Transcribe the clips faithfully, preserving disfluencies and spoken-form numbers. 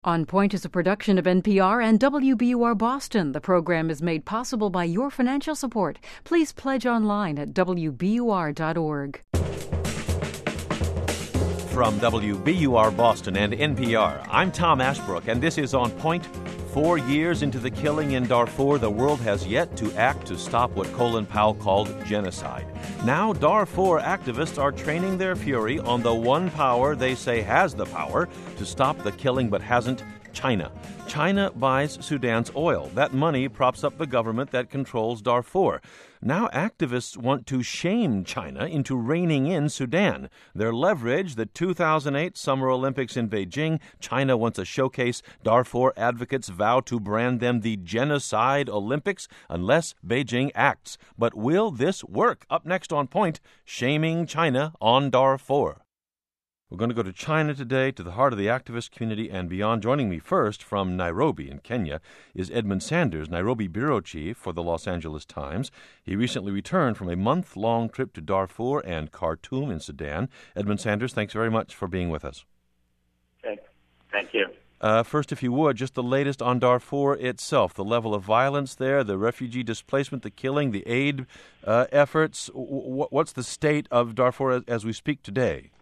On Point is a production of N P R and W B U R Boston. The program is made possible by your financial support. Please pledge online at W B U R dot org. From W B U R Boston and N P R, I'm Tom Ashbrook, and this is On Point. Four years into the killing in Darfur, the world has yet to act to stop what Colin Powell called genocide. Now, Darfur activists are training their fury on the one power they say has the power to stop the killing but hasn't: China. China buys Sudan's oil. That money props up the government that controls Darfur. Now activists want to shame China into reining in Sudan. Their leverage, the two thousand eight Summer Olympics in Beijing. China wants a showcase. Darfur advocates vow to brand them the Genocide Olympics unless Beijing acts. But will this work? Up next on Point, shaming China on Darfur. We're going to go to China today, to the heart of the activist community and beyond. Joining me first from Nairobi in Kenya is Edmund Sanders, Nairobi bureau chief for the Los Angeles Times. He recently returned from a month-long trip to Darfur and Khartoum in Sudan. Edmund Sanders, thanks very much for being with us. Thanks. Thank you. Uh, first, if you would, just the latest on Darfur itself, the level of violence there, the refugee displacement, the killing, the aid uh, efforts. W- what's the state of Darfur as, as we speak today?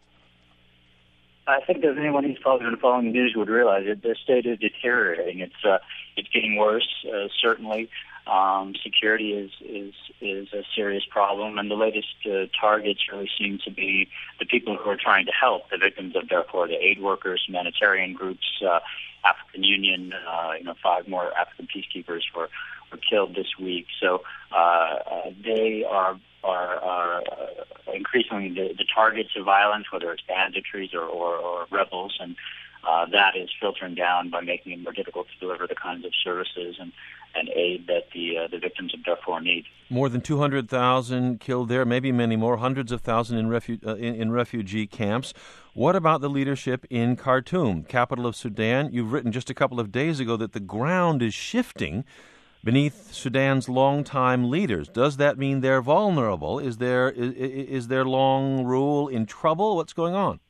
I think that anyone who's probably been following the news would realize that the state is deteriorating. It's uh, it's getting worse. Uh, certainly, um, security is is is a serious problem, and the latest uh, targets really seem to be the people who are trying to help the victims of Darfur: the aid workers, humanitarian groups, uh, African Union. Uh, you know, five more African peacekeepers were were killed this week. So uh, uh, they are. are, are uh, increasingly the, the targets of violence, whether it's banditries or, or, or rebels, and uh, that is filtering down by making it more difficult to deliver the kinds of services and, and aid that the uh, the victims of Darfur need. More than two hundred thousand killed there, maybe many more, hundreds of thousands in, refu- uh, in, in refugee camps. What about the leadership in Khartoum, capital of Sudan? You've written just a couple of days ago that the ground is shifting beneath Sudan's longtime leaders. Does that mean they're vulnerable? Is their is, is their long rule in trouble? What's going on?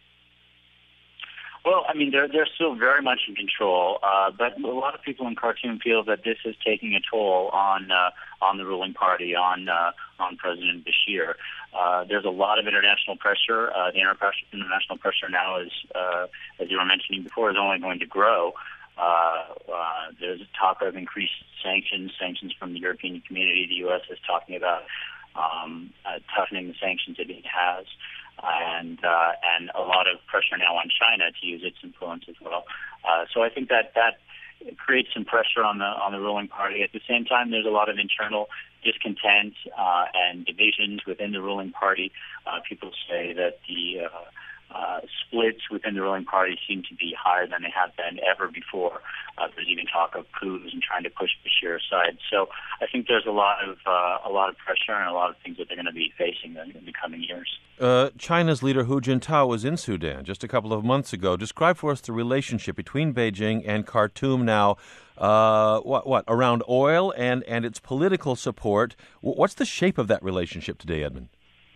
Well, I mean, they're they're still very much in control, uh, but a lot of people in Khartoum feel that this is taking a toll on uh, on the ruling party, on uh, on President Bashir. Uh, there's a lot of international pressure. Uh, the international pressure now is, uh, as you were mentioning before, is only going to grow. Uh, uh, there's a talk of increased sanctions, sanctions from the European community. The U S is talking about um, uh, toughening the sanctions that it has, and uh, and a lot of pressure now on China to use its influence as well. Uh, so I think that that creates some pressure on the on the ruling party. At the same time, there's a lot of internal discontent uh, and divisions within the ruling party. Uh, people say that the uh, Uh, splits within the ruling party seem to be higher than they have been ever before. Uh, there's even talk of coups and trying to push Bashir aside. So I think there's a lot of uh, a lot of pressure and a lot of things that they're going to be facing in, in the coming years. Uh, China's leader Hu Jintao was in Sudan just a couple of months ago. Describe for us the relationship between Beijing and Khartoum now. Uh, what what around oil and and its political support? What's the shape of that relationship today, Edmund?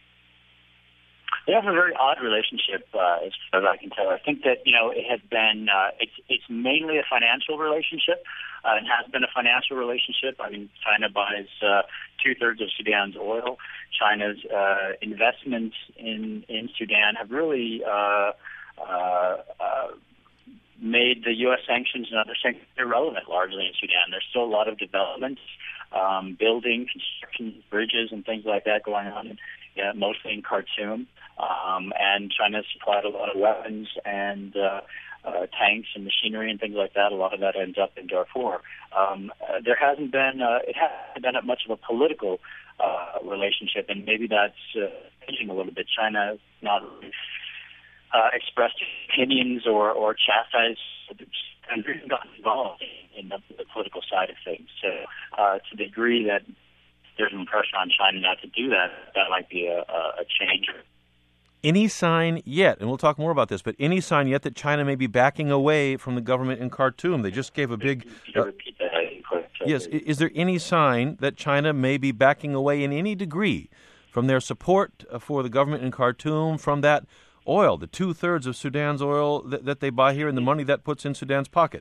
They have a very odd relationship, uh, as far as I can tell. I think that, you know, it has been, uh, it's it's mainly a financial relationship. Uh, it has been a financial relationship. I mean, China buys uh, two-thirds of Sudan's oil. China's uh, investments in, in Sudan have really uh, uh, uh, made the U S sanctions and other sanctions irrelevant largely in Sudan. There's still a lot of developments, um, building, construction, bridges, and things like that going on, in, yeah, mostly in Khartoum. Um, and China supplied a lot of weapons and uh, uh, tanks and machinery and things like that. A lot of that ends up in Darfur. Um, uh, there hasn't been uh, it hasn't been much of a political uh, relationship, and maybe that's uh, changing a little bit. China has not really, uh, expressed opinions or, or chastised and really gotten involved in the, the political side of things. So uh, to the degree that there's some pressure on China not to do that, that might be a, a change. Any sign yet, and we'll talk more about this, but any sign yet that China may be backing away from the government in Khartoum? They just gave a big... Uh, repeat that. Yes, is there any sign that China may be backing away in any degree from their support for the government in Khartoum, from that oil, the two-thirds of Sudan's oil that, that they buy here and the money that puts in Sudan's pocket.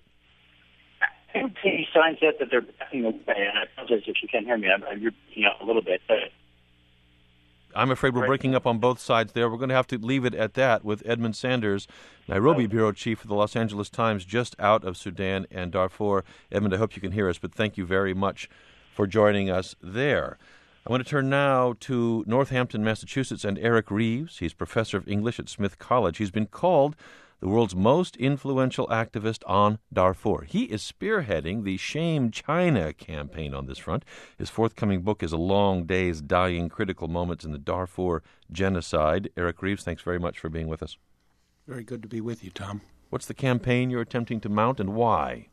I don't see any signs yet that they're backing away, and I apologize if you can't hear me. I'm, I'm repeating out a little bit. But I'm afraid we're breaking up on both sides there. We're going to have to leave it at that with Edmund Sanders, Nairobi oh. bureau chief for the Los Angeles Times, just out of Sudan and Darfur. Edmund, I hope you can hear us, but thank you very much for joining us there. I want to turn now to Northampton, Massachusetts, and Eric Reeves. He's professor of English at Smith College. He's been called the world's most influential activist on Darfur. He is spearheading the Shame China campaign on this front. His forthcoming book is A Long Day's Dying Critical Moments in the Darfur Genocide. Eric Reeves, thanks very much for being with us. Very good to be with you, Tom. What's the campaign you're attempting to mount and why?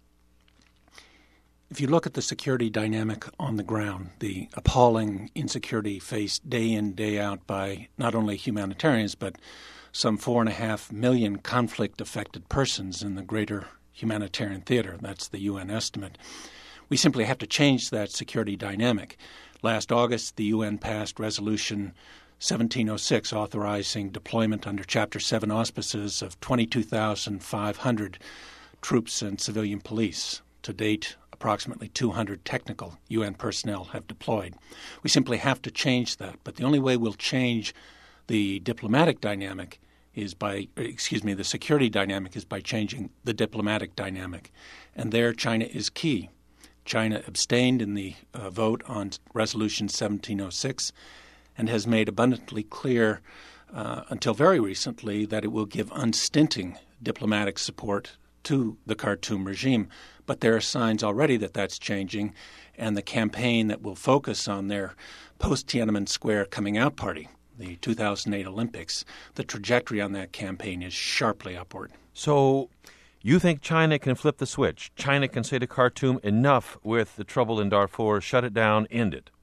If you look at the security dynamic on the ground, the appalling insecurity faced day in, day out by not only humanitarians, but some four and a half million conflict-affected persons in the greater humanitarian theater. That's the U N estimate. We simply have to change that security dynamic. Last August, the U N passed Resolution seventeen oh six, authorizing deployment under Chapter seven auspices of twenty-two thousand five hundred troops and civilian police. To date, approximately two hundred technical U N personnel have deployed. We simply have to change that, but the only way we'll change the diplomatic dynamic is by, excuse me, the security dynamic is by changing the diplomatic dynamic. And there China is key. China abstained in the uh, vote on Resolution seventeen oh six and has made abundantly clear uh, until very recently that it will give unstinting diplomatic support to the Khartoum regime. But there are signs already that that's changing, and the campaign that will focus on their post-Tiananmen Square coming out party, the two thousand eight Olympics, the trajectory on that campaign is sharply upward. So you think China can flip the switch? China can say to Khartoum, enough with the trouble in Darfur, shut it down, end it?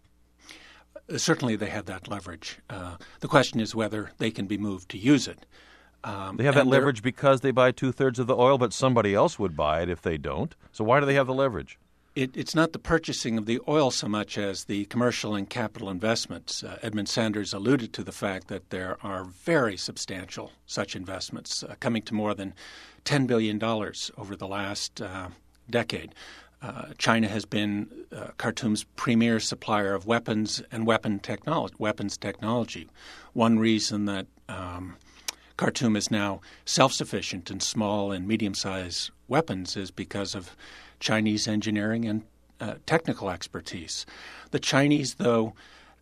Uh, certainly they have that leverage. Uh, the question is whether they can be moved to use it. Um, they have that leverage because they buy two-thirds of the oil, but somebody else would buy it if they don't. So why do they have the leverage? It, it's not the purchasing of the oil so much as the commercial and capital investments. Uh, Edmund Sanders alluded to the fact that there are very substantial such investments, uh, coming to more than ten billion dollars over the last uh, decade. Uh, China has been uh, Khartoum's premier supplier of weapons and weapon technology, weapons technology. One reason that um, Khartoum is now self-sufficient in small and medium-sized weapons is because of Chinese engineering and uh, technical expertise. The Chinese, though,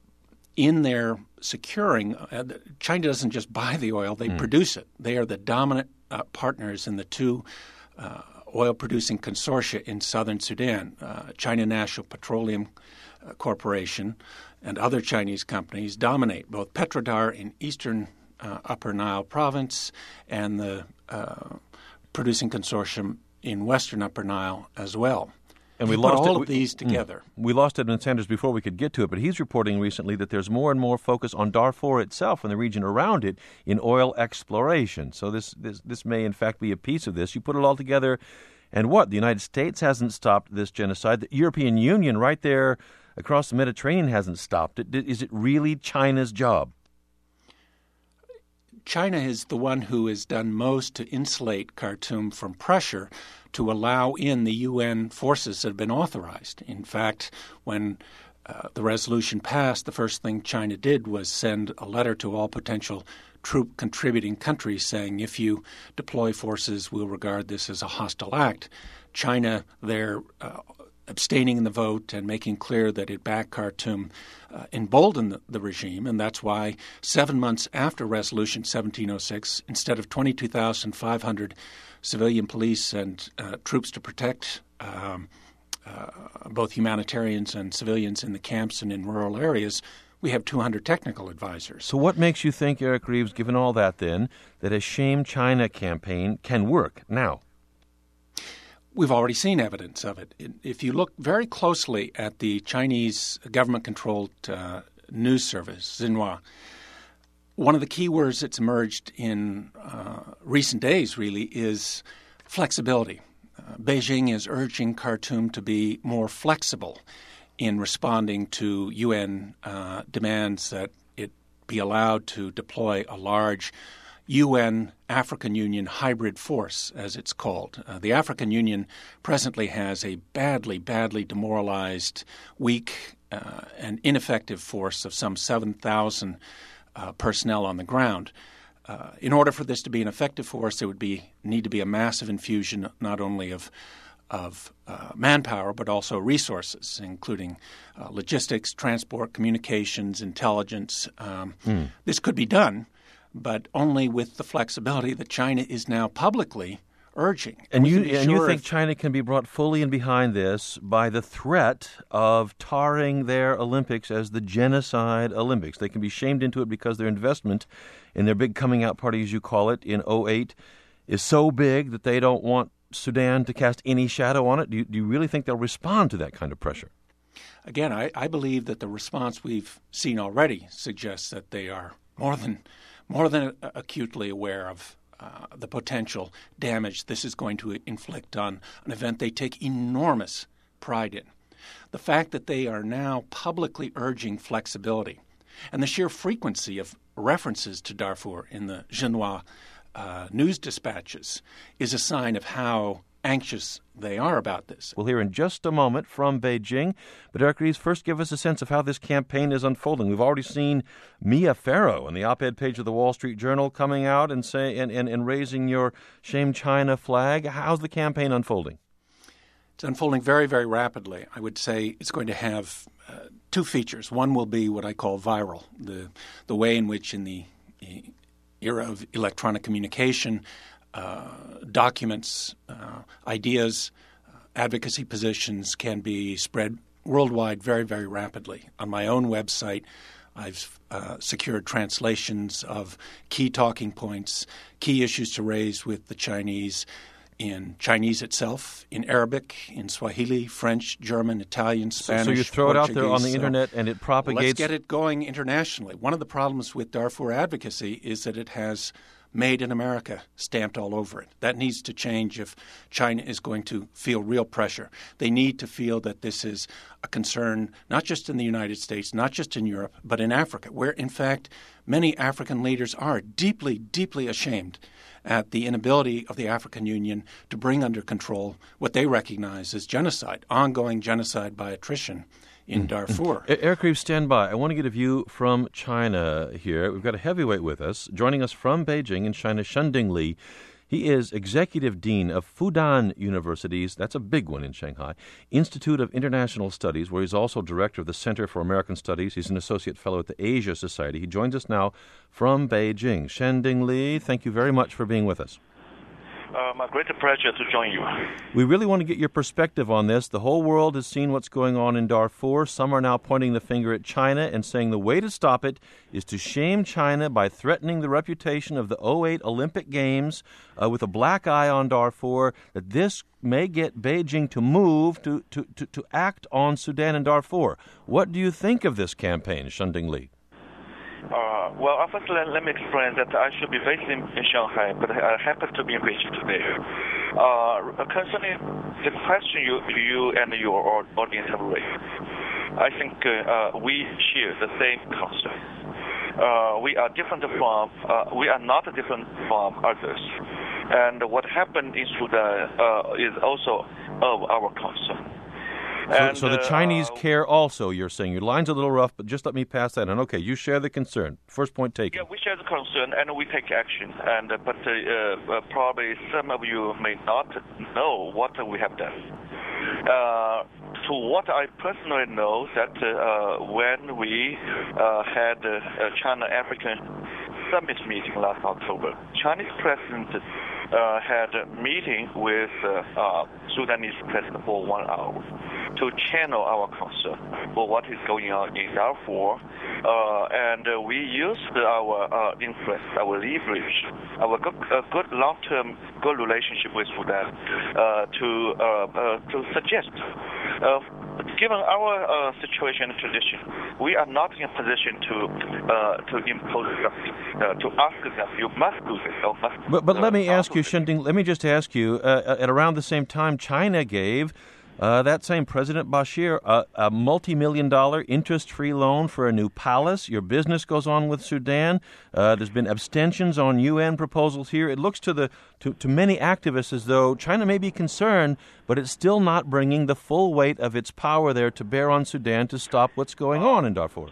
in their securing, uh, China doesn't just buy the oil, they mm. produce it. They are the dominant uh, partners in the two uh, oil-producing consortia in southern Sudan, uh, China National Petroleum uh, Corporation and other Chinese companies dominate both Petrodar in eastern uh, Upper Nile province and the uh, producing consortium in western Upper Nile as well. And we lost put all it, of these together. We lost Edmund Sanders before we could get to it, but he's reporting recently that there's more and more focus on Darfur itself and the region around it in oil exploration. So this, this, this may, in fact, be a piece of this. You put it all together, and what? The United States hasn't stopped this genocide. The European Union right there across the Mediterranean hasn't stopped it. Is it really China's job? China is the one who has done most to insulate Khartoum from pressure to allow in the U N forces that have been authorized. In fact, when uh, the resolution passed, the first thing China did was send a letter to all potential troop contributing countries saying, if you deploy forces, we'll regard this as a hostile act. China, there, uh, abstaining in the vote and making clear that it backed Khartoum uh, emboldened the, the regime, and that's why seven months after Resolution seventeen oh six, instead of twenty-two thousand five hundred civilian police and uh, troops to protect um, uh, both humanitarians and civilians in the camps and in rural areas, we have two hundred technical advisors. So what makes you think, Eric Reeves, given all that then, that a Shame China campaign can work now? We've already seen evidence of it. If you look very closely at the Chinese government-controlled uh, news service, Xinhua, one of the key words that's emerged in uh, recent days, really, is flexibility. Uh, Beijing is urging Khartoum to be more flexible in responding to U N uh, demands that it be allowed to deploy a large U N African Union hybrid force, as it's called. Uh, the African Union presently has a badly, badly demoralized, weak, uh, and ineffective force of some seven thousand uh, personnel on the ground. Uh, in order for this to be an effective force, there would be need to be a massive infusion not only of of uh, manpower, but also resources, including uh, logistics, transport, communications, intelligence. Um, mm. This could be done, but only with the flexibility that China is now publicly urging. And you and and you think if, China can be brought fully in behind this by the threat of tarring their Olympics as the genocide Olympics. They can be shamed into it because their investment in their big coming out party, as you call it, in oh eight is so big that they don't want Sudan to cast any shadow on it? Do you, do you really think they'll respond to that kind of pressure? Again, I, I believe that the response we've seen already suggests that they are more than more than acutely aware of uh, the potential damage this is going to inflict on an event they take enormous pride in. The fact that they are now publicly urging flexibility and the sheer frequency of references to Darfur in the Xinhua Uh, news dispatches is a sign of how anxious they are about this. We'll hear in just a moment from Beijing. But Eric Reeves, first give us a sense of how this campaign is unfolding. We've already seen Mia Farrow on the op-ed page of the Wall Street Journal coming out and say and, and, and raising your Shame China flag. How's the campaign unfolding? It's unfolding very, very rapidly. I would say it's going to have uh, two features. One will be what I call viral, the the way in which in the era of electronic communication, uh, documents, uh, ideas, uh, advocacy positions can be spread worldwide very, very rapidly. On my own website, I've uh, secured translations of key talking points, key issues to raise with the Chinese in Chinese itself, in Arabic, in Swahili, French, German, Italian, Spanish, So you throw Portuguese. it out there on the So internet and it propagates. Let's get it going internationally. One of the problems with Darfur advocacy is that it has Made in America stamped all over it. That needs to change if China is going to feel real pressure. They need to feel that this is a concern not just in the United States, not just in Europe, but in Africa, where, in fact, many African leaders are deeply, deeply ashamed at the inability of the African Union to bring under control what they recognize as genocide, ongoing genocide by attrition in Darfur. Eric Reeves, stand by. I want to get a view from China here. We've got a heavyweight with us. Joining us from Beijing in China, Shunding Li. He is Executive Dean of Fudan University's, that's a big one in Shanghai, Institute of International Studies, where he's also Director of the Center for American Studies. He's an Associate Fellow at the Asia Society. He joins us now from Beijing. Shunding Li, thank you very much for being with us. Uh, my great pleasure to join you. We really want to get your perspective on this. The whole world has seen what's going on in Darfur. Some are now pointing the finger at China and saying the way to stop it is to shame China by threatening the reputation of the oh eight Olympic Games uh, with a black eye on Darfur, that this may get Beijing to move to, to, to, to act on Sudan and Darfur. What do you think of this campaign, Shunding Li? Uh, well, first let, let me explain that I should be based in, in Shanghai, but I happen to be in Beijing today. Uh, concerning the question you, you and your audience have raised, I think uh, uh, we share the same concern. Uh, we are different from, uh, we are not different from others. And what happened in Sudan uh, is also of our concern. So, and, so the Chinese uh, care also, you're saying. Your line's a little rough, but just let me pass that on. Okay, you share the concern. First point taken. Yeah, we share the concern and we take action. And uh, But uh, uh, probably some of you may not know what we have done. Uh, to what I personally know, that uh, when we uh, had a uh, China-African Summit meeting last October, Chinese President uh, had a meeting with uh, uh, Sudanese President for one hour to channel our concern for what is going on in Darfur. Uh, and uh, we used our uh, influence, our leverage, our good, uh, good long-term good relationship with Sudan uh, to uh, uh, to suggest, uh, given our uh, situation and tradition, we are not in a position to uh, to impose something, uh, to ask them, you must do this or must. But but uh, let me ask you, this. Shunding, let me just ask you, uh, at around the same time, China gave Uh, that same President Bashir, uh, a multi-million dollar interest-free loan for a new palace. Your business goes on with Sudan. Uh, there's been abstentions on U N proposals here. It looks to the to, to many activists as though China may be concerned, but it's still not bringing the full weight of its power there to bear on Sudan to stop what's going on in Darfur.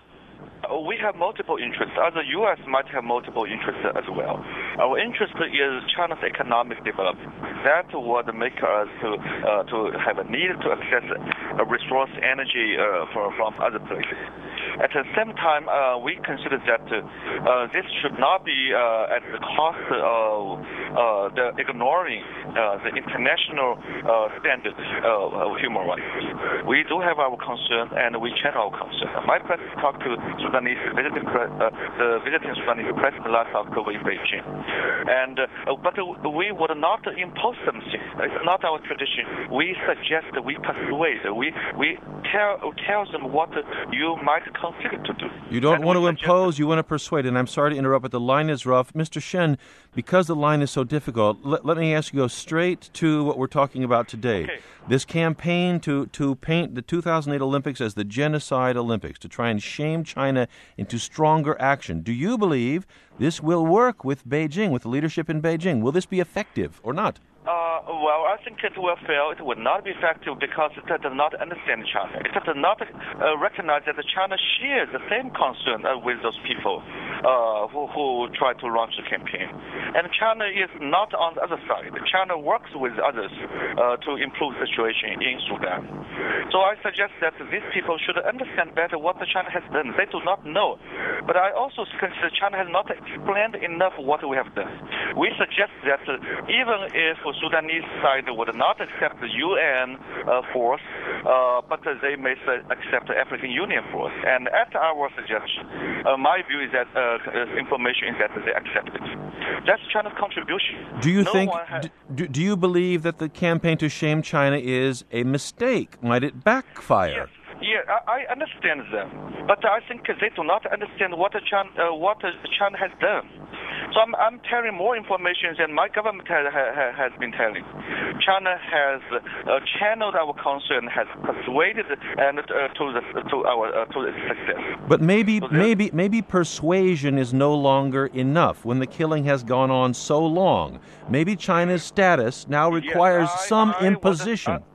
We have multiple interests. As the U S might have multiple interests as well. Our interest is China's economic development. That would make us to uh, to have a need to access uh, resource energy uh, for, from other places. At the same time, uh, we consider that uh, this should not be uh, at the cost of uh, the ignoring uh, the international uh, standards of human rights. We do have our concern, and we share our concern. My president talked to Sudanese visiting pre- uh, the visiting Sudanese president last October in Beijing, and uh, but we would not impose something. It's not our tradition. We suggest, we persuade, we we tell tell them what you might consider to do. You don't and want to suggest- impose, you want to persuade. And I'm sorry to interrupt, but the line is rough. Mister Shen, because the line is so difficult, let, let me ask you, go straight to what we're talking about today. Okay. This campaign to, to paint the two thousand eight Olympics as the genocide Olympics, to try and shame China into stronger action. Do you believe this will work with Beijing, with the leadership in Beijing? Will this be effective or not? Uh, well, I think it will fail. It will not be effective because it does not understand China. It does not uh, recognize that China shares the same concern uh, with those people uh, who, who try to launch the campaign. And China is not on the other side. China works with others uh, to improve the situation in Sudan. So I suggest that these people should understand better what China has done. They do not know. But I also consider China has not explained enough what we have done. We suggest that uh, even if Sudanese side would not accept the U N uh, force, uh, but uh, they may uh, accept the African Union force. And at our suggestion, uh, my view is that uh, information is that they accept it. That's China's contribution. Do you no think? Has... Do, do you believe that the campaign to shame China is a mistake? Might it backfire? Yes. Yeah, I, I understand them, but I think they do not understand what China, uh, what China has done. So I'm, I'm telling more information than my government has, has, has been telling. China has uh, channeled our concern, has persuaded and uh, to the to our uh, to its success. But maybe so maybe maybe persuasion is no longer enough when the killing has gone on so long. Maybe China's status now requires yes, I, some I imposition. Was, uh,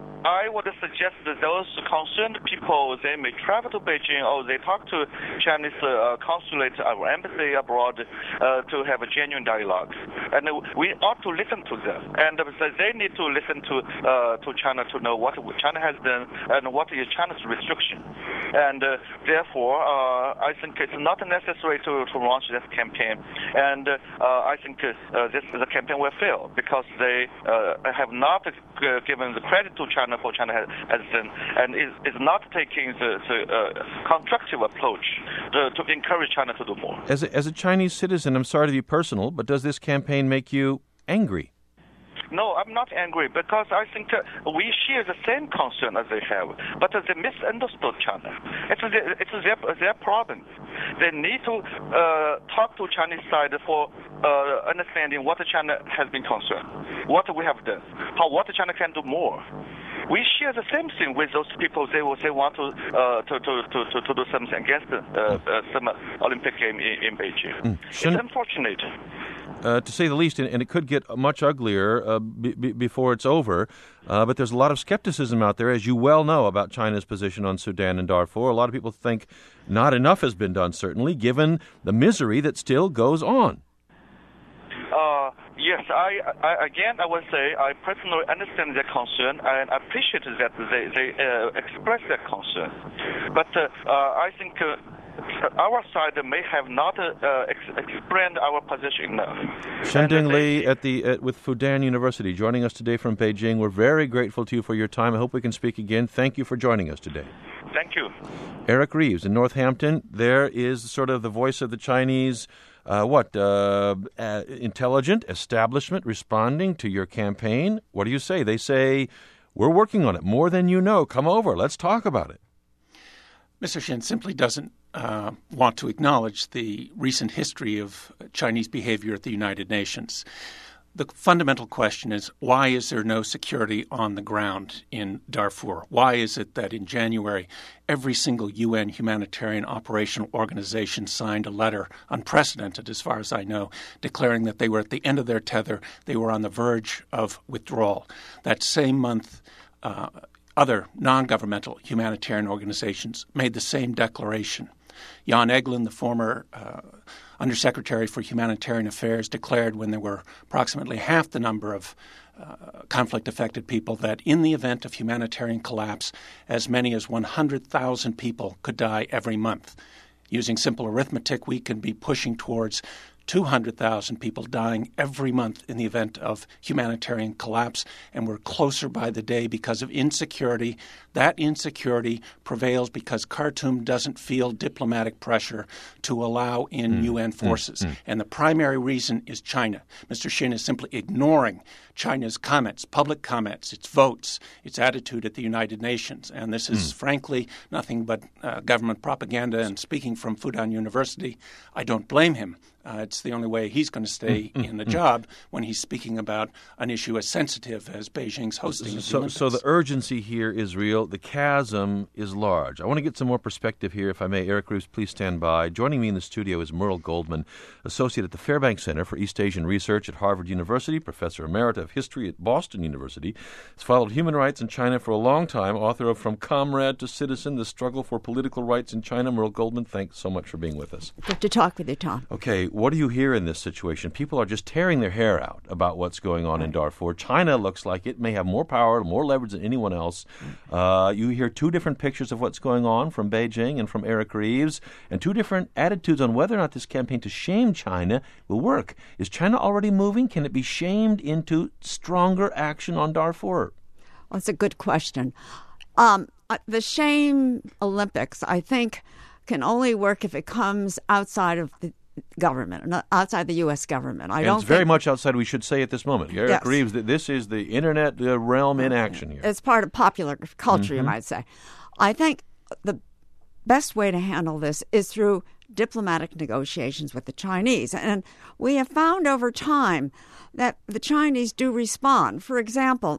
I would suggest that those concerned people, they may travel to Beijing or they talk to Chinese uh, consulate, our embassy abroad, uh, to have a genuine dialogue. And uh, we ought to listen to them. And uh, they need to listen to uh, to China to know what China has done and what is China's restriction. And uh, therefore, uh, I think it's not necessary to, to launch this campaign. And uh, I think uh, this the campaign will fail because they uh, have not uh, given the credit to China for China has, has done, and is, is not taking the, the uh, constructive approach to, to encourage China to do more. As a, as a Chinese citizen, I'm sorry to be personal, but does this campaign make you angry? No, I'm not angry because I think uh, we share the same concern as they have, but uh, they misunderstood China. It's, their, it's their, their problem. They need to uh, talk to Chinese side for uh, understanding what China has been concerned, what we have done, how what China can do more. We share the same thing with those people. They will say want to uh, to, to, to, to do something against the uh, uh, Summer Olympic game in, in Beijing. Mm. It's unfortunate. Uh, to say the least, and, and it could get much uglier uh, b- b- before it's over. Uh, but there's a lot of skepticism out there, as you well know, about China's position on Sudan and Darfur. A lot of people think not enough has been done, certainly, given the misery that still goes on. Uh, yes, I, I again I will say I personally understand their concern and I appreciate that they they uh, express their concern, but uh, uh, I think. Uh, Our side may have not uh, ex- explained our position enough. Shending Li at the at, with Fudan University, joining us today from Beijing. We're very grateful to you for your time. I hope we can speak again. Thank you for joining us today. Thank you. Eric Reeves in Northampton. There is sort of the voice of the Chinese, uh, what, uh, uh, intelligent establishment responding to your campaign. What do you say? They say, we're working on it more than you know. Come over. Let's talk about it. Mister Shen simply doesn't uh, want to acknowledge the recent history of Chinese behavior at the United Nations. The fundamental question is, why is there no security on the ground in Darfur? Why is it that in January, every single U N humanitarian operational organization signed a letter, unprecedented as far as I know, declaring that they were at the end of their tether, they were on the verge of withdrawal? That same month, uh, other non-governmental humanitarian organizations made the same declaration. Jan Egeland, the former uh, Undersecretary for Humanitarian Affairs, declared when there were approximately half the number of uh, conflict-affected people that in the event of humanitarian collapse, as many as one hundred thousand people could die every month. Using simple arithmetic, we can be pushing towards two hundred thousand people dying every month in the event of humanitarian collapse, and we're closer by the day because of insecurity. That insecurity prevails because Khartoum doesn't feel diplomatic pressure to allow in mm. U N forces. Mm. Mm. And the primary reason is China. Mister Shin is simply ignoring China's comments, public comments, its votes, its attitude at the United Nations. And this is, mm. frankly, nothing but uh, government propaganda. And speaking from Fudan University, I don't blame him. Uh, it's the only way he's going to stay mm, in the mm, job when he's speaking about an issue as sensitive as Beijing's hosting of so, the Olympics. So the urgency here is real. The chasm is large. I want to get some more perspective here, if I may. Eric Reeves, please stand by. Joining me in the studio is Merle Goldman, Associate at the Fairbanks Center for East Asian Research at Harvard University, Professor Emerita of History at Boston University. Has followed human rights in China for a long time, author of From Comrade to Citizen, The Struggle for Political Rights in China. Merle Goldman, thanks so much for being with us. Good to talk with you, Tom. Okay, what do you hear in this situation? People are just tearing their hair out about what's going on in Darfur. China looks like it may have more power, more leverage than anyone else. Uh, you hear two different pictures of what's going on from Beijing and from Eric Reeves, and two different attitudes on whether or not this campaign to shame China will work. Is China already moving? Can it be shamed into stronger action on Darfur? Well, that's a good question. Um, the shame Olympics, I think, can only work if it comes outside of the government, not outside the U S government. I and don't it's very think, much outside, we should say at this moment. Eric yes. Reeves, this is the internet uh, realm in action here. It's part of popular culture, mm-hmm. you might say. I think the best way to handle this is through diplomatic negotiations with the Chinese. And we have found over time that the Chinese do respond. For example,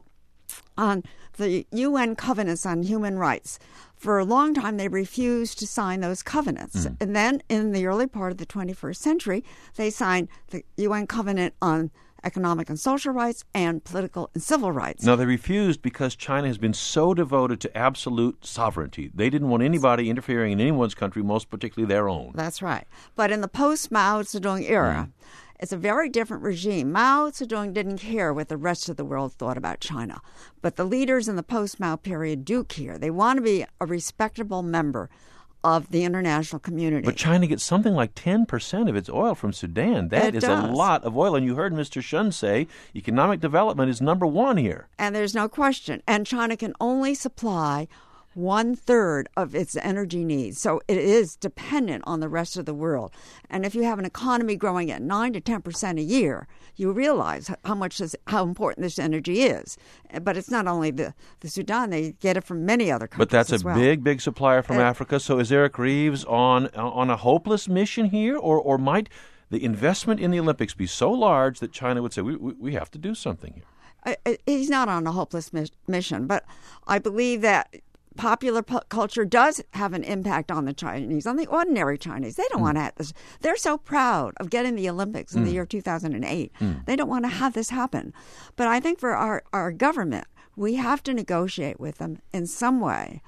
on the U N covenants on human rights, for a long time, they refused to sign those covenants. Mm. And then in the early part of the twenty-first century, they signed the U N Covenant on Economic and Social Rights and Political and Civil Rights. Now, they refused because China has been so devoted to absolute sovereignty. They didn't want anybody interfering in anyone's country, most particularly their own. That's right. But in the post-Mao Zedong era, mm. it's a very different regime. Mao Zedong didn't care what the rest of the world thought about China. But the leaders in the post-Mao period do care. They want to be a respectable member of the international community. But China gets something like ten percent of its oil from Sudan. That it is does. a lot of oil. And you heard Mister Shun say economic development is number one here. And there's no question. And China can only supply one-third of its energy needs. So it is dependent on the rest of the world. And if you have an economy growing at nine to ten percent a year, you realize how much this, how important this energy is. But it's not only the, the Sudan, they get it from many other countries. But that's as a well. big, big supplier from uh, Africa. So is Eric Reeves on on a hopeless mission here? Or, or might the investment in the Olympics be so large that China would say, we, we, we have to do something here? Uh, he's not on a hopeless mis- mission, but I believe that popular pu- culture does have an impact on the Chinese, on the ordinary Chinese. They don't mm. want to have this. They're so proud of getting the Olympics in mm. the year two thousand eight. Mm. They don't want to have this happen. But I think for our, our government, we have to negotiate with them in some way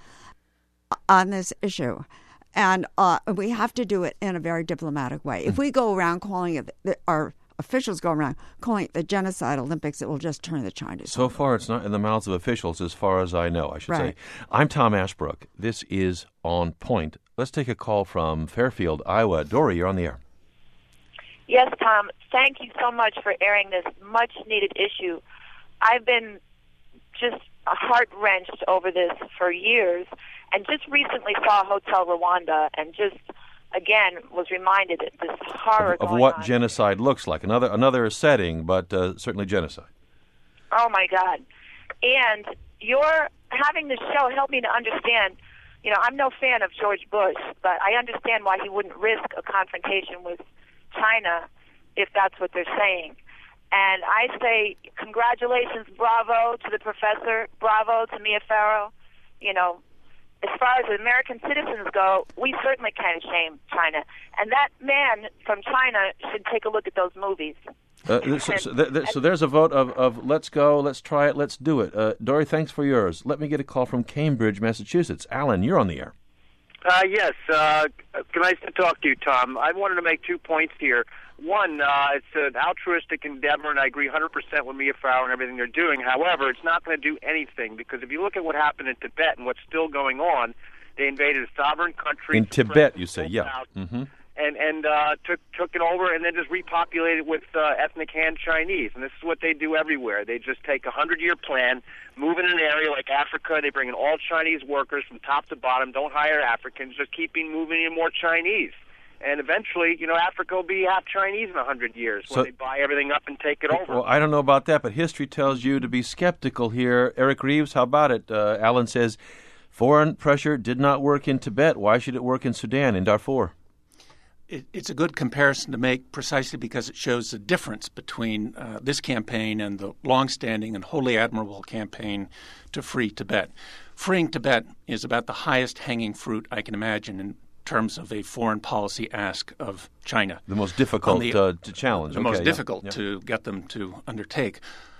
on this issue. And uh, we have to do it in a very diplomatic way. Mm. If we go around calling it, our officials go around calling it the Genocide Olympics, it will just turn the Chinese. So far, it's not in the mouths of officials, as far as I know, I should right. say. I'm Tom Ashbrook. This is On Point. Let's take a call from Fairfield, Iowa. Dory, you're on the air. Yes, Tom. Thank you so much for airing this much-needed issue. I've been just heart-wrenched over this for years, and just recently saw Hotel Rwanda, and just again was reminded that this horror of, of going what on. genocide looks like. Another another setting, but uh, certainly genocide. Oh my God! And your having this show helped me to understand. You know, I'm no fan of George Bush, but I understand why he wouldn't risk a confrontation with China if that's what they're saying. And I say congratulations, bravo to the professor, bravo to Mia Farrow. You know, as far as American citizens go, we certainly can't shame China. And that man from China should take a look at those movies. Uh, so, so, th- th- so there's a vote of, of let's go, let's try it, let's do it. Uh, Dory, thanks for yours. Let me get a call from Cambridge, Massachusetts. Alan, you're on the air. Uh, yes. Uh, nice to talk to you, Tom. I wanted to make two points here. One, uh, it's an altruistic endeavor, and I agree one hundred percent with Mia Farrow and everything they're doing. However, it's not going to do anything, because if you look at what happened in Tibet and what's still going on, they invaded a sovereign country. In Tibet, you say, yeah. Mm-hmm. And, and uh, took took it over and then just repopulated with uh, ethnic Han Chinese. And this is what they do everywhere. They just take a hundred-year plan, move in an area like Africa. They bring in all Chinese workers from top to bottom, don't hire Africans, just keeping moving in more Chinese. And eventually, you know, Africa will be half Chinese in a hundred years when so, they buy everything up and take it over. Well, I don't know about that, but history tells you to be skeptical here. Eric Reeves, how about it? Uh, Alan says, foreign pressure did not work in Tibet. Why should it work in Sudan, in Darfur? It, it's a good comparison to make precisely because it shows the difference between uh, this campaign and the longstanding and wholly admirable campaign to free Tibet. Freeing Tibet is about the highest hanging fruit I can imagine in terms of a foreign policy ask of China. The most difficult the, uh, to challenge. The okay, most yeah, difficult yeah. to get them to undertake.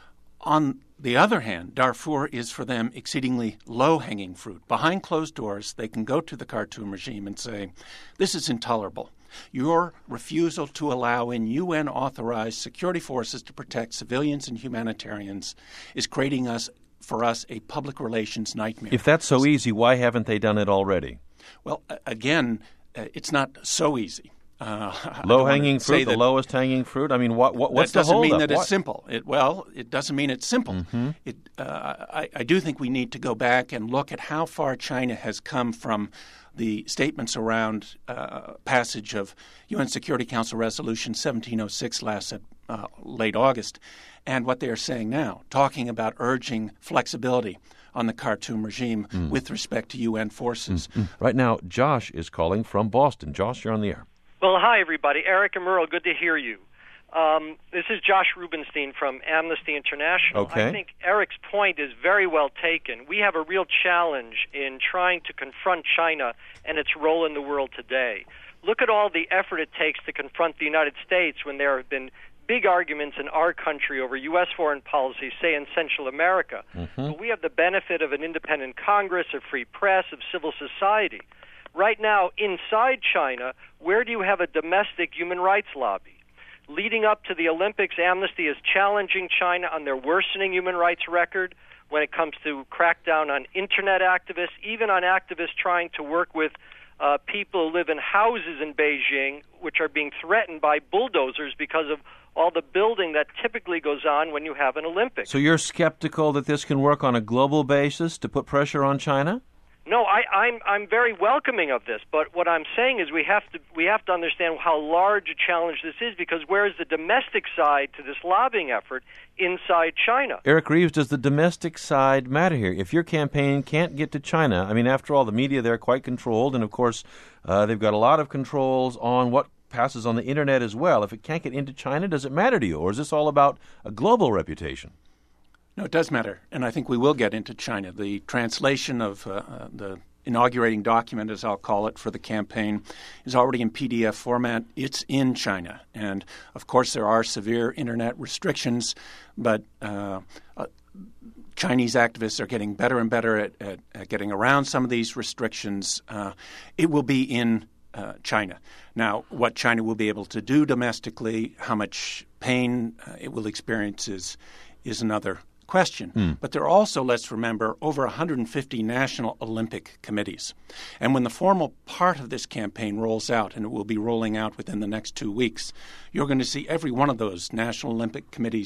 On the other hand, Darfur is for them exceedingly low-hanging fruit. Behind closed doors, they can go to the Khartoum regime and say, this is intolerable. Your refusal to allow in U N-authorized security forces to protect civilians and humanitarians is creating us, for us, a public relations nightmare. If that's so easy, why haven't they done it already? Well, again, it's not so easy. Uh, Low-hanging fruit, the lowest hanging fruit? I mean, what, what, what's the hold up? That doesn't mean that what? it's simple. It, well, it doesn't mean it's simple. Mm-hmm. It, uh, I, I do think we need to go back and look at how far China has come from the statements around uh, passage of U N Security Council Resolution seventeen oh six last uh, late August, and what they are saying now, talking about urging flexibility on the Khartoum regime mm. with respect to U N forces. Mm-hmm. Right now, Josh is calling from Boston. Josh, you're on the air. Well, hi, everybody. Eric and Merle, good to hear you. Um, this is Josh Rubenstein from Amnesty International. Okay. I think Eric's point is very well taken. We have a real challenge in trying to confront China and its role in the world today. Look at all the effort it takes to confront the United States when there have been big arguments in our country over U S foreign policy, say in Central America. Mm-hmm. But we have the benefit of an independent Congress, a free press, of civil society. Right now, inside China, where do you have a domestic human rights lobby? Leading up to the Olympics, Amnesty is challenging China on their worsening human rights record when it comes to crack down on Internet activists, even on activists trying to work with uh, people who live in houses in Beijing, which are being threatened by bulldozers because of all the building that typically goes on when you have an Olympics. So you're skeptical that this can work on a global basis to put pressure on China? No, I, I'm I'm very welcoming of this, but what I'm saying is we have to we have to understand how large a challenge this is, because where is the domestic side to this lobbying effort inside China? Eric Reeves, does the domestic side matter here? If your campaign can't get to China, I mean, after all, the media there are quite controlled, and of course, uh, they've got a lot of controls on what passes on the Internet as well. If it can't get into China, does it matter to you, or is this all about a global reputation? No, it does matter, and I think we will get into China. The translation of uh, uh, the inaugurating document, as I'll call it, for the campaign is already in P D F format. It's in China, and of course there are severe Internet restrictions, but uh, uh, Chinese activists are getting better and better at, at, at getting around some of these restrictions. Uh, it will be in uh, China. Now, what China will be able to do domestically, how much pain uh, it will experience is, is another question. Mm. But there are also, let's remember, over one hundred fifty national Olympic committees. And when the formal part of this campaign rolls out, and it will be rolling out within the next two weeks, you're going to see every one of those national Olympic committees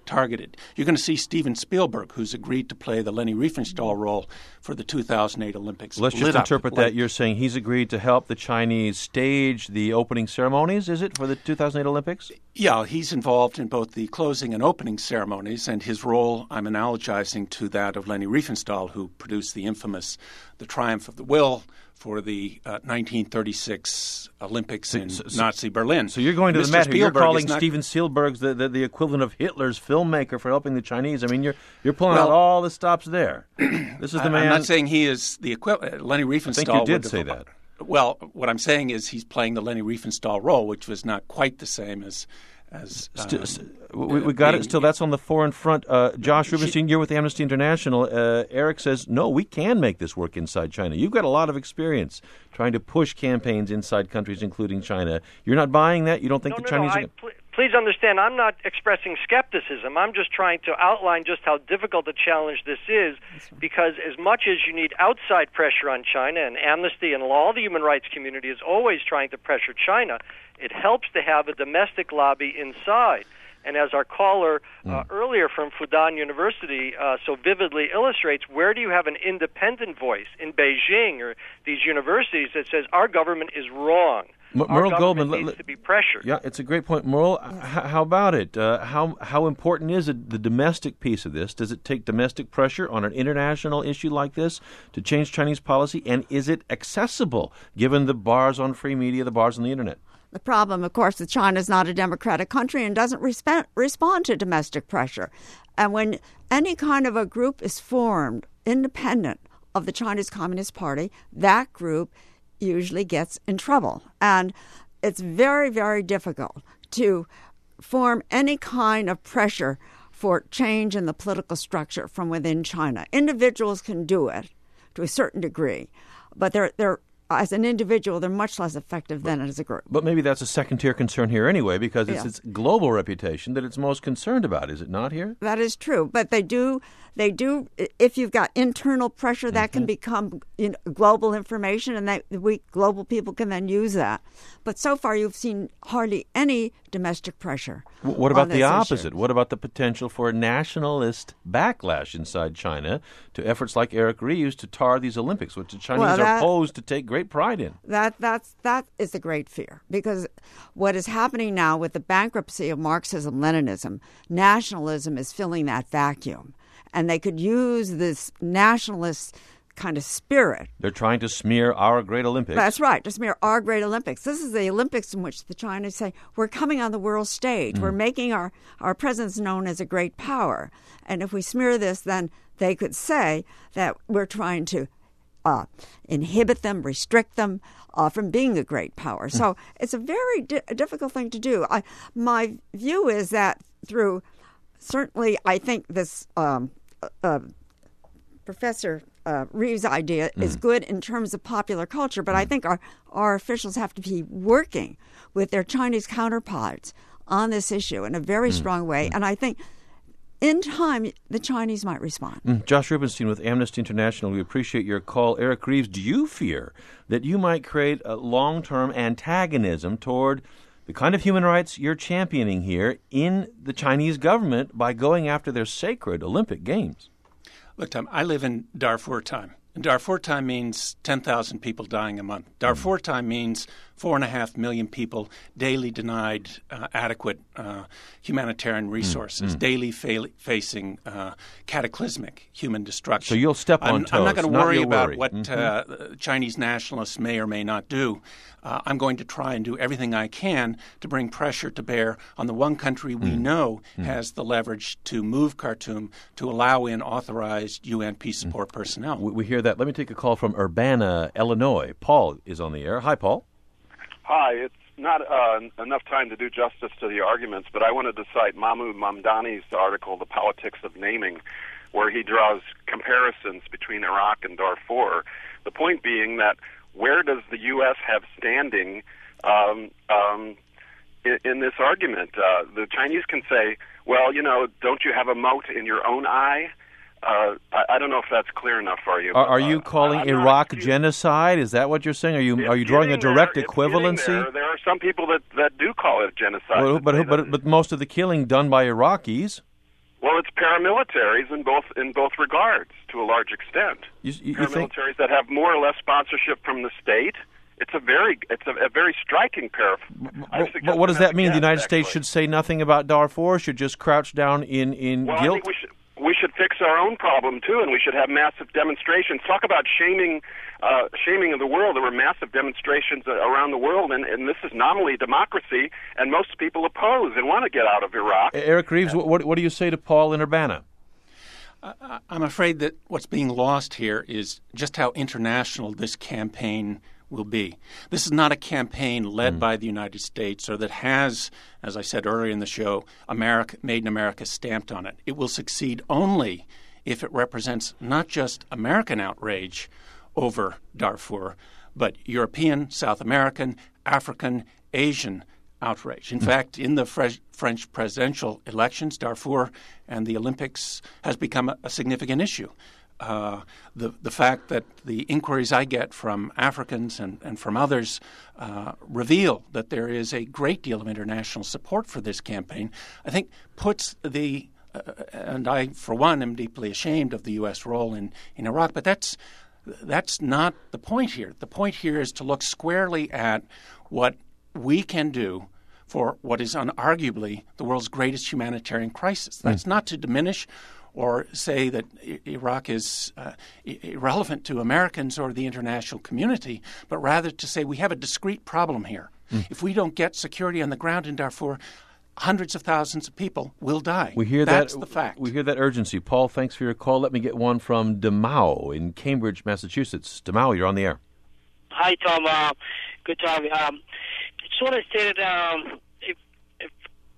targeted. You're going to see Steven Spielberg, who's agreed to play the Leni Riefenstahl role for the two thousand eight Olympics. Let's just interpret that. You're saying he's agreed to help the Chinese stage the opening ceremonies, is it, for the two thousand eight Olympics? Yeah, he's involved in both the closing and opening ceremonies, and his role, I'm analogizing to that of Leni Riefenstahl, who produced the infamous The Triumph of the Will for the uh, nineteen thirty-six Olympics in so, so, Nazi Berlin. So you're going to Mister the matter. You're calling not... Steven Spielberg the, the, the equivalent of Hitler's filmmaker for helping the Chinese. I mean, you're you're pulling well, out all the stops there. This is the man. I'm not saying he is the equivalent. Leni Riefenstahl. I think you did say that. Well, what I'm saying is he's playing the Leni Riefenstahl role, which was not quite the same as as. Um, Still, we, we got being, it. Still, that's on the foreign front. Uh, Josh Rubenstein, you're with Amnesty International. Uh, Eric says, no, we can make this work inside China. You've got a lot of experience trying to push campaigns inside countries, including China. You're not buying that? You don't think no, the no, Chinese no, are... I, pl- Please understand, I'm not expressing skepticism. I'm just trying to outline just how difficult a challenge this is, because as much as you need outside pressure on China, and Amnesty and all the human rights community is always trying to pressure China, it helps to have a domestic lobby inside. And as our caller uh, mm. earlier from Fudan University uh, so vividly illustrates, where do you have an independent voice in Beijing or these universities that says our government is wrong? M- our Merle government Goldman, needs to be pressured. Yeah, it's a great point. Merle, h- how about it? Uh, how how important is it, the domestic piece of this? Does it take domestic pressure on an international issue like this to change Chinese policy? And is it accessible, given the bars on free media, the bars on the Internet? The problem, of course, is China is not a democratic country and doesn't resp- respond to domestic pressure. And when any kind of a group is formed independent of the Chinese Communist Party, that group usually gets in trouble. And it's very, very difficult to form any kind of pressure for change in the political structure from within China. Individuals can do it to a certain degree, but they're they're as an individual, they're much less effective than as a group. But maybe that's a second-tier concern here anyway, because it's yeah. its global reputation that it's most concerned about, is it not here? That is true. But they do, they do. If you've got internal pressure, that mm-hmm. can become you know, global information, and that we global people can then use that. But so far, you've seen hardly any domestic pressure. What about the opposite? Issue. What about the potential for a nationalist backlash inside China to efforts like Eric Rives to tar these Olympics, which the Chinese well, that, are posed to take great pride in? That that's that is a great fear, because what is happening now with the bankruptcy of Marxism-Leninism, nationalism is filling that vacuum, and they could use this nationalist kind of spirit. They're trying to smear our great Olympics. That's right, to smear our great Olympics. This is the Olympics in which the Chinese say, we're coming on the world stage. Mm. We're making our, our presence known as a great power. And if we smear this, then they could say that we're trying to uh, inhibit them, restrict them uh, from being a great power. Mm. So it's a very di- difficult thing to do. I, my view is that through, certainly I think this um, uh, Professor Uh, Rives' idea mm. is good in terms of popular culture, but mm. I think our, our officials have to be working with their Chinese counterparts on this issue in a very mm. strong way. Mm. And I think in time, the Chinese might respond. Mm. Josh Rubenstein with Amnesty International, we appreciate your call. Eric Rives, do you fear that you might create a long-term antagonism toward the kind of human rights you're championing here in the Chinese government by going after their sacred Olympic Games? Look, Tom, I live in Darfur time. And Darfur time means ten thousand people dying a month. Darfur mm. time means four and a half million people daily denied uh, adequate uh, humanitarian resources, mm. daily fa- facing uh, cataclysmic human destruction. So you'll step on I'm, toes. I'm not going to worry about worry. what mm-hmm. uh, Chinese nationalists may or may not do. Uh, I'm going to try and do everything I can to bring pressure to bear on the one country we mm. know mm. has the leverage to move Khartoum to allow in authorized U N peace support mm. personnel. We, we hear that. Let me take a call from Urbana, Illinois. Paul is on the air. Hi, Paul. Hi. It's not uh, enough time to do justice to the arguments, but I wanted to cite Mahmoud Mamdani's article, The Politics of Naming, where he draws comparisons between Iraq and Darfur. The point being that where does the U S have standing um, um, in, in this argument? Uh, the Chinese can say, well, you know, don't you have a mote in your own eye? Uh, I, I don't know if that's clear enough for you. Are, are uh, you calling I'm Iraq not, genocide? Is that what you're saying? Are you are you drawing a direct there, equivalency? There. there are some people that, that do call it genocide. Well, but, but, but, but most of the killing done by Iraqis. Well, it's paramilitaries in both in both regards, to a large extent. You, you, you paramilitaries think... that have more or less sponsorship from the state. It's a very it's a, a very striking pair. But, but what does that mean? The United States should say nothing about Darfur? Should just crouch down in in well, guilt? I think we should we should fix our own problem too, and we should have massive demonstrations. Talk about shaming. Uh, shaming of the world. There were massive demonstrations uh, around the world, and, and this is nominally democracy, and most people oppose and want to get out of Iraq. Eric Reeves, uh, what, what do you say to Paul in Urbana? Uh, I'm afraid that what's being lost here is just how international this campaign will be. This is not a campaign led mm. by the United States or that has, as I said earlier in the show, America, Made in America stamped on it. It will succeed only if it represents not just American outrage over Darfur, but European, South American, African, Asian outrage. In mm. fact, in the Fre- French presidential elections, Darfur and the Olympics has become a, a significant issue. Uh, the the fact that the inquiries I get from Africans and, and from others uh, reveal that there is a great deal of international support for this campaign, I think puts the uh, and I, for one, am deeply ashamed of the U S role in, in Iraq, but that's That's not the point here. The point here is to look squarely at what we can do for what is unarguably the world's greatest humanitarian crisis. That's mm. not to diminish or say that I- Iraq is uh, I- irrelevant to Americans or the international community, but rather to say we have a discrete problem here. Mm. If we don't get security on the ground in Darfur, hundreds of thousands of people will die. We hear That's that, the fact. We hear that urgency. Paul, thanks for your call. Let me get one from DeMao in Cambridge, Massachusetts. DeMao, you're on the air. Hi, Tom. Uh, good to have you. Um, just want to say that um, if, if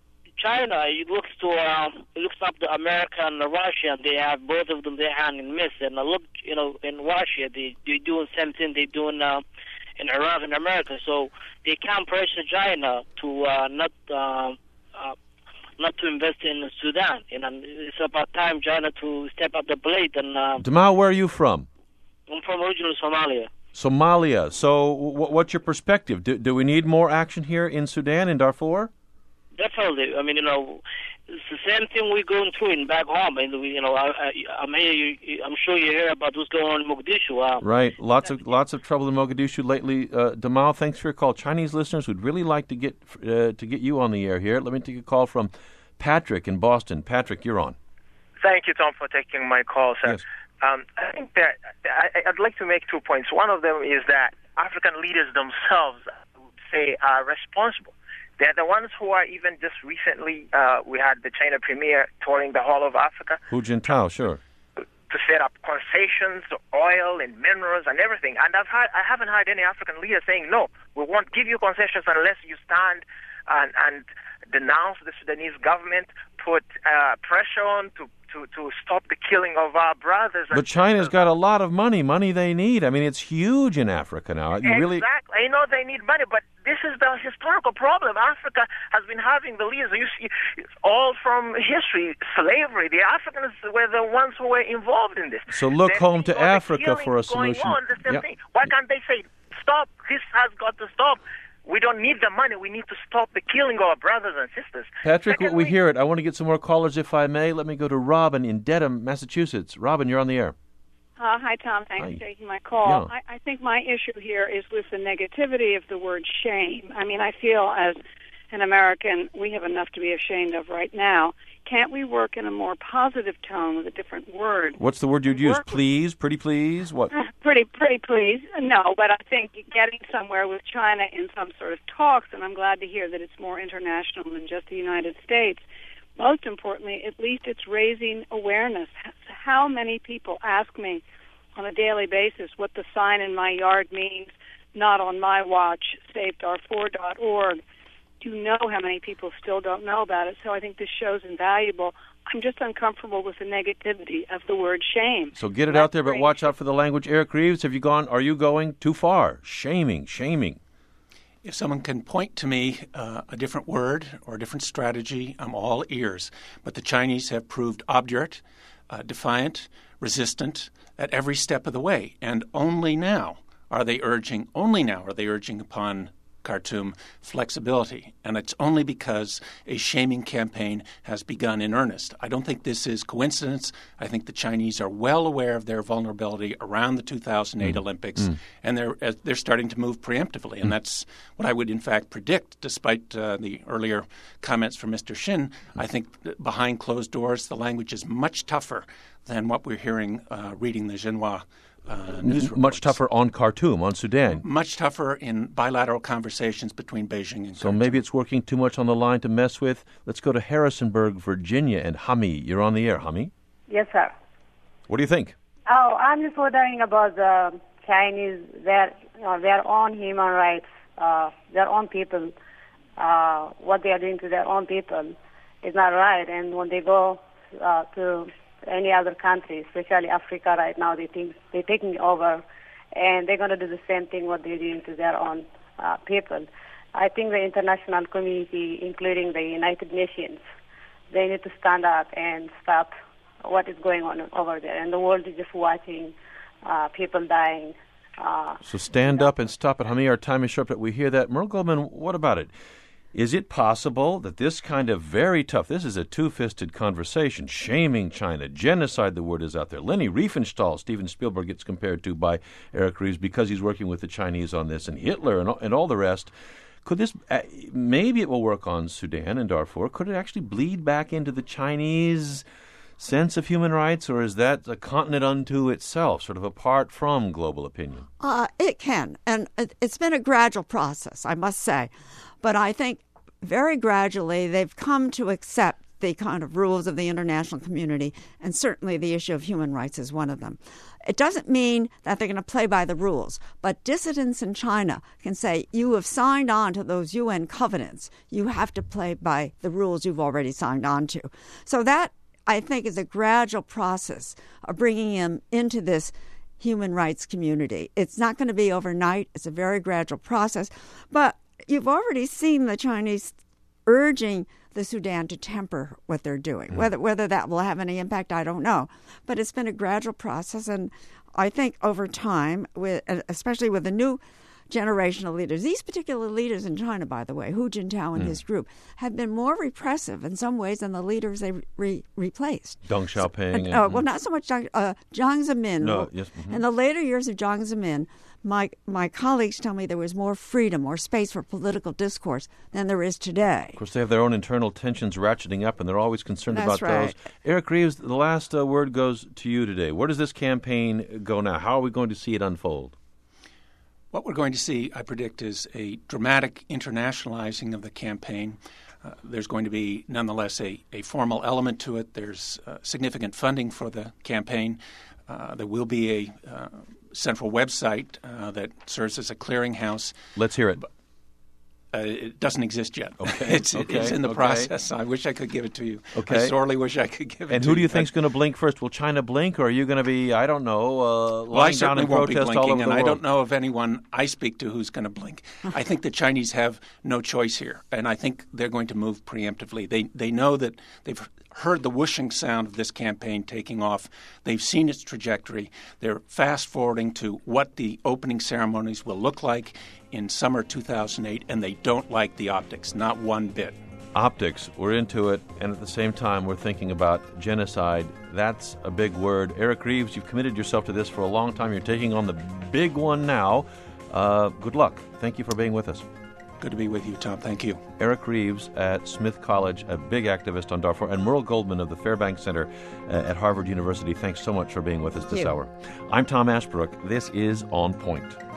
China it looks to um, it looks up to America and Russia, and they have both of them their hand in midst. And I look, you know, in Russia, they they're doing the same thing they're doing uh, in Iraq and America. So they can't pressure China to uh, not. Uh, Uh, not to invest in Sudan. You know, it's about time China to step up the plate. And uh, DeMao, where are you from? I'm from original Somalia. Somalia. So, w- what's your perspective? Do, do we need more action here in Sudan, in Darfur? Definitely. I mean, you know, it's the same thing we're going through in back home. And we, you know, I, I, I'm here. You, I'm sure you hear about what's going on in Mogadishu. Uh, right. Lots of lots of trouble in Mogadishu lately. Uh, DeMao, thanks for your call. Chinese listeners would really like to get uh, to get you on the air here. Let me take a call from Patrick in Boston. Patrick, you're on. Thank you, Tom, for taking my call, sir. Yes. Um, I think that I, I'd like to make two points. One of them is that African leaders themselves, I would say, are responsible. They're the ones who are even just recently, uh, we had the China premier touring the whole of Africa. Hu Jintao, sure. To set up concessions, oil and minerals and everything. And I've had, I haven't heard any African leader saying, no, we won't give you concessions unless you stand and, and denounce the Sudanese government, put uh, pressure on to To, to stop the killing of our brothers. But China's got a lot of money, money they need. I mean, it's huge in Africa now. You exactly. really... I know they need money, but this is the historical problem. Africa has been having the leaders. You see, all from history, slavery. The Africans were the ones who were involved in this. So look then home to Africa for a solution. On, the same yep. thing. Why can't they say, stop, this has got to stop? We don't need the money. We need to stop the killing of our brothers and sisters. Patrick, Secondly, we hear it. I want to get some more callers, if I may. Let me go to Robin in Dedham, Massachusetts. Robin, you're on the air. Uh, hi, Tom. Thanks hi. for taking my call. Yeah. I, I think my issue here is with the negativity of the word shame. I mean, I feel as an American, we have enough to be ashamed of right now. Can't we work in a more positive tone with a different word? What's the word you'd use? Please? Pretty please? What? Pretty, pretty please. No, but I think getting somewhere with China in some sort of talks, and I'm glad to hear that it's more international than just the United States. Most importantly, at least it's raising awareness. How many people ask me on a daily basis what the sign in my yard means, not on my watch, save darfur dot org. You know how many people still don't know about it, so I think this show's invaluable. I'm just uncomfortable with the negativity of the word shame. So get it That's out there, but great. Watch out for the language. Eric Reeves, have you gone, are you going too far? Shaming, shaming. If someone can point to me uh, a different word or a different strategy, I'm all ears. But the Chinese have proved obdurate, uh, defiant, resistant at every step of the way. And only now are they urging, only now are they urging upon Khartoum flexibility, and it's only because a shaming campaign has begun in earnest. I don't think this is coincidence. I think the Chinese are well aware of their vulnerability around the two thousand eight mm. Olympics, mm. and they're uh, they're starting to move preemptively, and mm. that's what I would in fact predict. Despite uh, the earlier comments from Mister Shin, mm. I think behind closed doors the language is much tougher than what we're hearing uh, reading the Xinhua Uh, news reports. Much tougher on Khartoum, on Sudan. Much tougher in bilateral conversations between Beijing and So Khartoum. maybe it's working too much on the line to mess with. Let's go to Harrisonburg, Virginia, and Hami. You're on the air, Hami. Yes, sir. What do you think? Oh, I'm just wondering about the Chinese, their, uh, their own human rights, uh, their own people, uh, what they are doing to their own people is not right. And when they go uh, to any other country, especially Africa right now, they think they're taking over, and they're going to do the same thing what they're doing to their own uh, people. I think the international community, including the United Nations, they need to stand up and stop what is going on over there. And the world is just watching uh, people dying. Uh, so stand up and stop it. Hami, our time is short, but we hear that. Merle Goldman, what about it? Is it possible that this kind of very tough, this is a two-fisted conversation, shaming China, genocide, the word is out there. Leni Riefenstahl, Steven Spielberg gets compared to by Eric Reeves because he's working with the Chinese on this, and Hitler and all, and all the rest. Could this, uh, maybe it will work on Sudan and Darfur. Could it actually bleed back into the Chinese sense of human rights, or is that a continent unto itself, sort of apart from global opinion? Uh, it can, and it, it's been a gradual process, I must say. But I think very gradually they've come to accept the kind of rules of the international community, and certainly the issue of human rights is one of them. It doesn't mean that they're going to play by the rules, but dissidents in China can say, you have signed on to those U N covenants. You have to play by the rules you've already signed on to. So that, I think, is a gradual process of bringing them into this human rights community. It's not going to be overnight. It's a very gradual process. But you've already seen the Chinese urging the Sudan to temper what they're doing. Mm. Whether whether that will have any impact, I don't know. But it's been a gradual process, and I think over time, with, especially with the new generation of leaders, these particular leaders in China, by the way, Hu Jintao and mm. his group, have been more repressive in some ways than the leaders they re- replaced. Deng Xiaoping. So, uh, uh, well, not so much Deng, uh, Jiang Zemin. No, yes, mm-hmm. In the later years of Jiang Zemin, my my colleagues tell me there was more freedom, more space for political discourse than there is today. Of course, they have their own internal tensions ratcheting up, and they're always concerned That's about right. those. Eric Reeves, the last uh, word goes to you today. Where does this campaign go now? How are we going to see it unfold? What we're going to see, I predict, is a dramatic internationalizing of the campaign. Uh, there's going to be, nonetheless, a, a formal element to it. There's uh, significant funding for the campaign. Uh, there will be a uh, central website uh, that serves as a clearinghouse. Let's hear it. Uh, it doesn't exist yet. Okay. it's, okay. it's in the okay. process. I wish I could give it to you. Okay. I sorely wish I could give it and to you. And who do you think is going to blink first? Will China blink, or are you going to be, I don't know, uh, well, lying down and protest blinking, all over the and world? I don't know of anyone I speak to who's going to blink. I think the Chinese have no choice here, and I think they're going to move preemptively. They they know that they've heard the whooshing sound of this campaign taking off. They've seen its trajectory. They're fast-forwarding to what the opening ceremonies will look like in summer two thousand eight, and they don't like the optics, not one bit. Optics, we're into it, and at the same time we're thinking about genocide. That's a big word. Eric Reeves, you've committed yourself to this for a long time. You're taking on the big one now. Uh, good luck. Thank you for being with us. Good to be with you, Tom. Thank you. Eric Reeves at Smith College, a big activist on Darfur, and Merle Goldman of the Fairbanks Center uh, at Harvard University. Thanks so much for being with us this hour. I'm Tom Ashbrook. This is On Point.